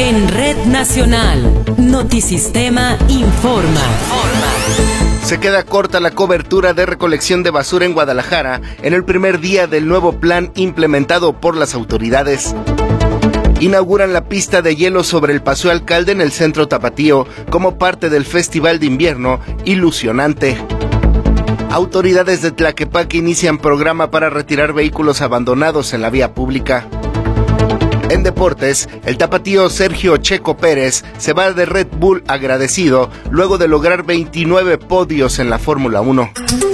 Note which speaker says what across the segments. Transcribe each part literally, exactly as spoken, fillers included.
Speaker 1: En Red Nacional, Notisistema informa.
Speaker 2: Se queda corta la cobertura de recolección de basura en Guadalajara en el primer día del nuevo plan implementado por las autoridades. Inauguran la pista de hielo sobre el Paseo Alcalde en el centro tapatío como parte del Festival de Invierno Ilusionante. Autoridades de Tlaquepaque inician programa para retirar vehículos abandonados en la vía pública. En deportes, el tapatío Sergio Checo Pérez se va de Red Bull agradecido luego de lograr veintinueve podios en la Fórmula uno.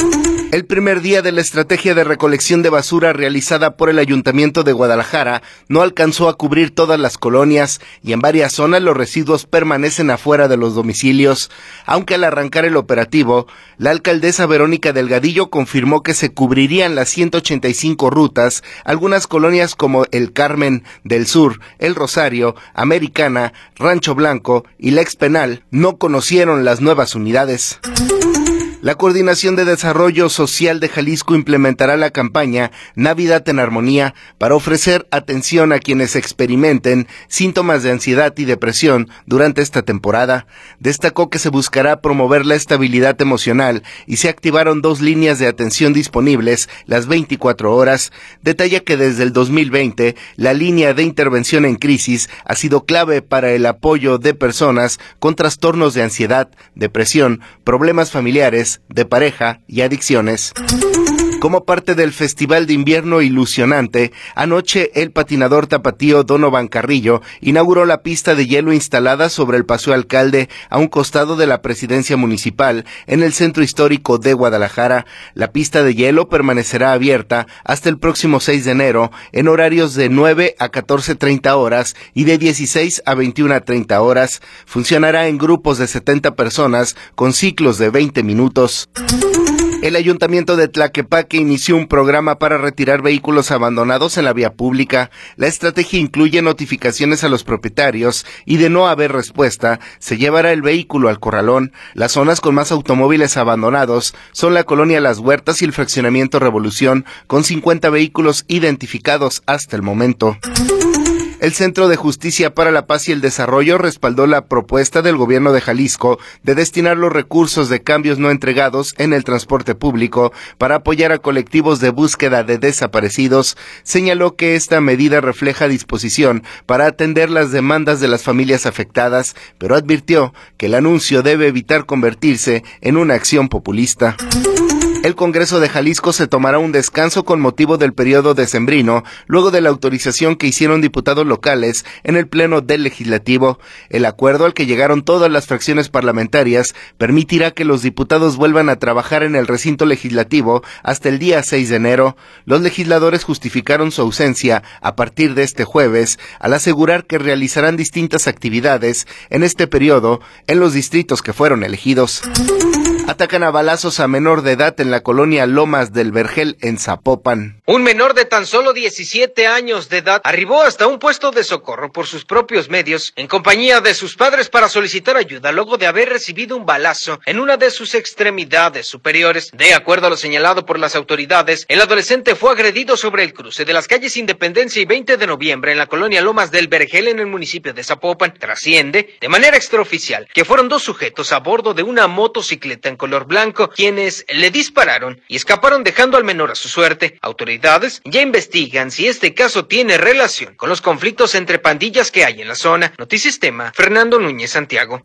Speaker 2: El primer día de la estrategia de recolección de basura realizada por el Ayuntamiento de Guadalajara no alcanzó a cubrir todas las colonias y en varias zonas los residuos permanecen afuera de los domicilios. Aunque al arrancar el operativo, la alcaldesa Verónica Delgadillo confirmó que se cubrirían las ciento ochenta y cinco rutas, algunas colonias como El Carmen del Sur, El Rosario, Americana, Rancho Blanco y La Expenal no conocieron las nuevas unidades. La Coordinación de Desarrollo Social de Jalisco implementará la campaña Navidad en Armonía para ofrecer atención a quienes experimenten síntomas de ansiedad y depresión durante esta temporada. Destacó que se buscará promover la estabilidad emocional y se activaron dos líneas de atención disponibles las veinticuatro horas. Detalla que desde el dos mil veinte la línea de intervención en crisis ha sido clave para el apoyo de personas con trastornos de ansiedad, depresión, problemas familiares, de pareja y adicciones. Como parte del Festival de Invierno Ilusionante, anoche el patinador tapatío Donovan Carrillo inauguró la pista de hielo instalada sobre el Paseo Alcalde a un costado de la Presidencia Municipal en el Centro Histórico de Guadalajara. La pista de hielo permanecerá abierta hasta el próximo seis de enero en horarios de nueve a catorce treinta horas y de dieciséis a veintiuna treinta horas. Funcionará en grupos de setenta personas con ciclos de veinte minutos. El Ayuntamiento de Tlaquepaque inició un programa para retirar vehículos abandonados en la vía pública. La estrategia incluye notificaciones a los propietarios y de no haber respuesta, se llevará el vehículo al corralón. Las zonas con más automóviles abandonados son la colonia Las Huertas y el fraccionamiento Revolución, con cincuenta vehículos identificados hasta el momento. El Centro de Justicia para la Paz y el Desarrollo respaldó la propuesta del gobierno de Jalisco de destinar los recursos de cambios no entregados en el transporte público para apoyar a colectivos de búsqueda de desaparecidos. Señaló que esta medida refleja disposición para atender las demandas de las familias afectadas, pero advirtió que el anuncio debe evitar convertirse en una acción populista. El Congreso de Jalisco se tomará un descanso con motivo del periodo decembrino, luego de la autorización que hicieron diputados locales en el Pleno del Legislativo. El acuerdo al que llegaron todas las fracciones parlamentarias permitirá que los diputados vuelvan a trabajar en el recinto legislativo hasta el día seis de enero. Los legisladores justificaron su ausencia a partir de este jueves, al asegurar que realizarán distintas actividades en este periodo en los distritos que fueron elegidos. Atacan a balazos a menor de edad en la colonia Lomas del Vergel en Zapopan.
Speaker 3: Un menor de tan solo diecisiete años de edad arribó hasta un puesto de socorro por sus propios medios en compañía de sus padres para solicitar ayuda luego de haber recibido un balazo en una de sus extremidades superiores. De acuerdo a lo señalado por las autoridades, el adolescente fue agredido sobre el cruce de las calles Independencia y veinte de noviembre en la colonia Lomas del Vergel en el municipio de Zapopan. Trasciende de manera extraoficial que fueron dos sujetos a bordo de una motocicleta en color blanco quienes le dispararon y escaparon dejando al menor a su suerte. Autoridades ya investigan si este caso tiene relación con los conflictos entre pandillas que hay en la zona. Notisistema, Fernando Núñez Santiago.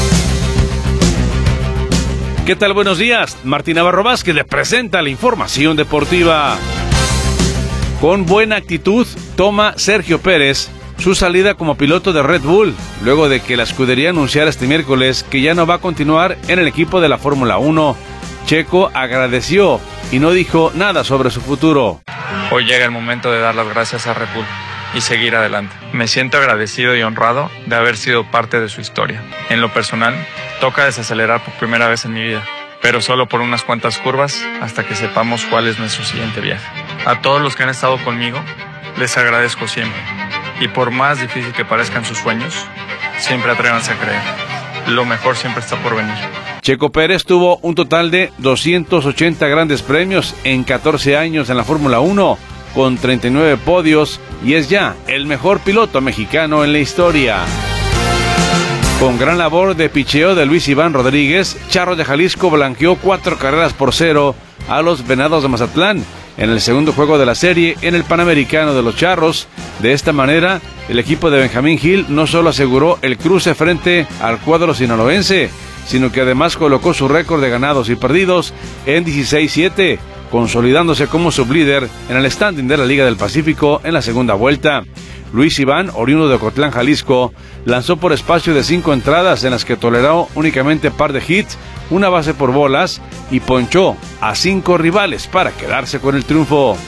Speaker 4: ¿Qué tal? Buenos días. Martín Navarro Vázquez le presenta la información deportiva. Con buena actitud toma Sergio Pérez su salida como piloto de Red Bull, luego de que la escudería anunciara este miércoles que ya no va a continuar en el equipo de la Fórmula uno. Checo agradeció y no dijo nada sobre su futuro.
Speaker 5: Hoy llega el momento de dar las gracias a Red Bull y seguir adelante. Me siento agradecido y honrado de haber sido parte de su historia. En lo personal, toca desacelerar por primera vez en mi vida, pero solo por unas cuantas curvas hasta que sepamos cuál es nuestro siguiente viaje. A todos los que han estado conmigo, les agradezco siempre. Y por más difícil que parezcan sus sueños, siempre atrévanse a creer. Lo mejor siempre está por venir.
Speaker 4: Checo Pérez tuvo un total de doscientos ochenta grandes premios en catorce años en la Fórmula uno, con treinta y nueve podios, y es ya el mejor piloto mexicano en la historia. Con gran labor de picheo de Luis Iván Rodríguez, Charros de Jalisco blanqueó cuatro carreras por cero a los Venados de Mazatlán en el segundo juego de la serie en el Panamericano de los Charros. De esta manera, el equipo de Benjamín Gil no solo aseguró el cruce frente al cuadro sinaloense, sino que además colocó su récord de ganados y perdidos en dieciséis siete, consolidándose como sublíder en el standing de la Liga del Pacífico en la segunda vuelta. Luis Iván, oriundo de Ocotlán, Jalisco, lanzó por espacio de cinco entradas en las que toleró únicamente par de hits, una base por bolas y ponchó a cinco rivales para quedarse con el triunfo.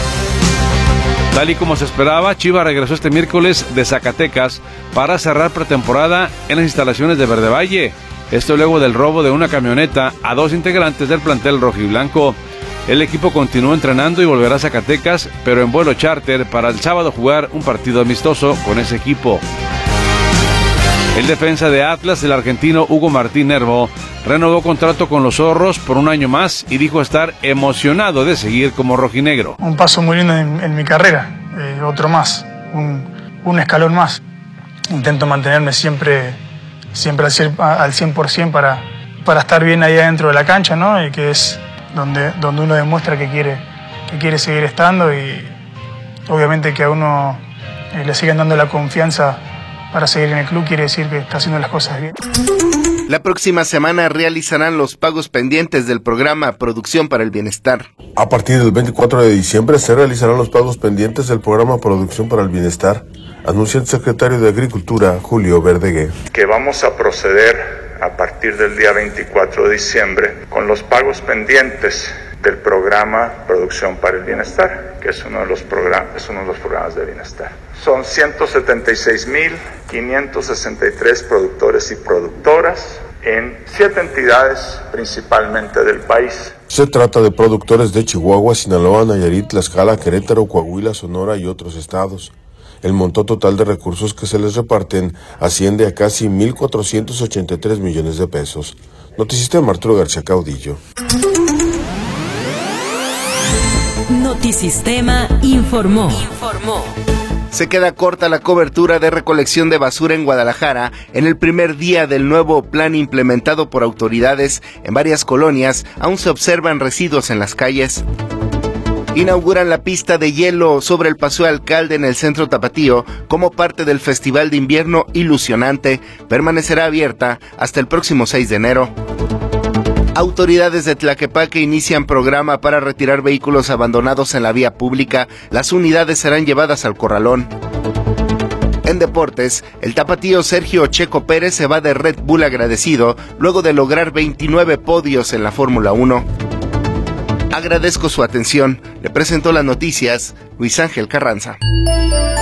Speaker 4: Tal y como se esperaba, Chivas regresó este miércoles de Zacatecas para cerrar pretemporada en las instalaciones de Verde Valle. Esto luego del robo de una camioneta a dos integrantes del plantel rojiblanco. El equipo continuó entrenando y volverá a Zacatecas, pero en vuelo charter para el sábado jugar un partido amistoso con ese equipo. El defensa de Atlas, el argentino Hugo Martín Nervo, renovó contrato con los Zorros por un año más y dijo estar emocionado de seguir como rojinegro.
Speaker 6: Un paso muy lindo en, en mi carrera, eh, otro más, un, un escalón más. Intento mantenerme siempre, siempre al cien por ciento para, para estar bien ahí adentro de la cancha, ¿no? Y que es donde, donde uno demuestra que quiere, que quiere seguir estando, y obviamente que a uno eh, le siguen dando la confianza para seguir en el club, quiere decir que está haciendo las cosas bien.
Speaker 2: La próxima semana realizarán los pagos pendientes del programa Producción para el Bienestar.
Speaker 7: A partir del veinticuatro de diciembre se realizarán los pagos pendientes del programa Producción para el Bienestar, anuncia el secretario de Agricultura, Julio Verdeguer.
Speaker 8: Que vamos a proceder a partir del día veinticuatro de diciembre con los pagos pendientes del programa Producción para el Bienestar, que es uno de los programas, es uno de los programas de bienestar. Son ciento setenta y seis mil quinientos sesenta y tres productores y productoras en siete entidades principalmente del país.
Speaker 7: Se trata de productores de Chihuahua, Sinaloa, Nayarit, Tlaxcala, Querétaro, Coahuila, Sonora y otros estados. El monto total de recursos que se les reparten asciende a casi mil cuatrocientos ochenta y tres millones de pesos. Notisistema, Arturo García Caudillo.
Speaker 1: Notisistema informó. Informó.
Speaker 2: Se queda corta la cobertura de recolección de basura en Guadalajara en el primer día del nuevo plan implementado por autoridades. En varias colonias aún se observan residuos en las calles. Inauguran la pista de hielo sobre el Paseo Alcalde en el centro tapatío como parte del Festival de Invierno Ilusionante. Permanecerá abierta hasta el próximo seis de enero. Autoridades de Tlaquepaque inician programa para retirar vehículos abandonados en la vía pública. Las unidades serán llevadas al corralón. En deportes, el tapatío Sergio Checo Pérez se va de Red Bull agradecido luego de lograr veintinueve podios en la Fórmula uno. Agradezco su atención. Le presento las noticias Luis Ángel Carranza.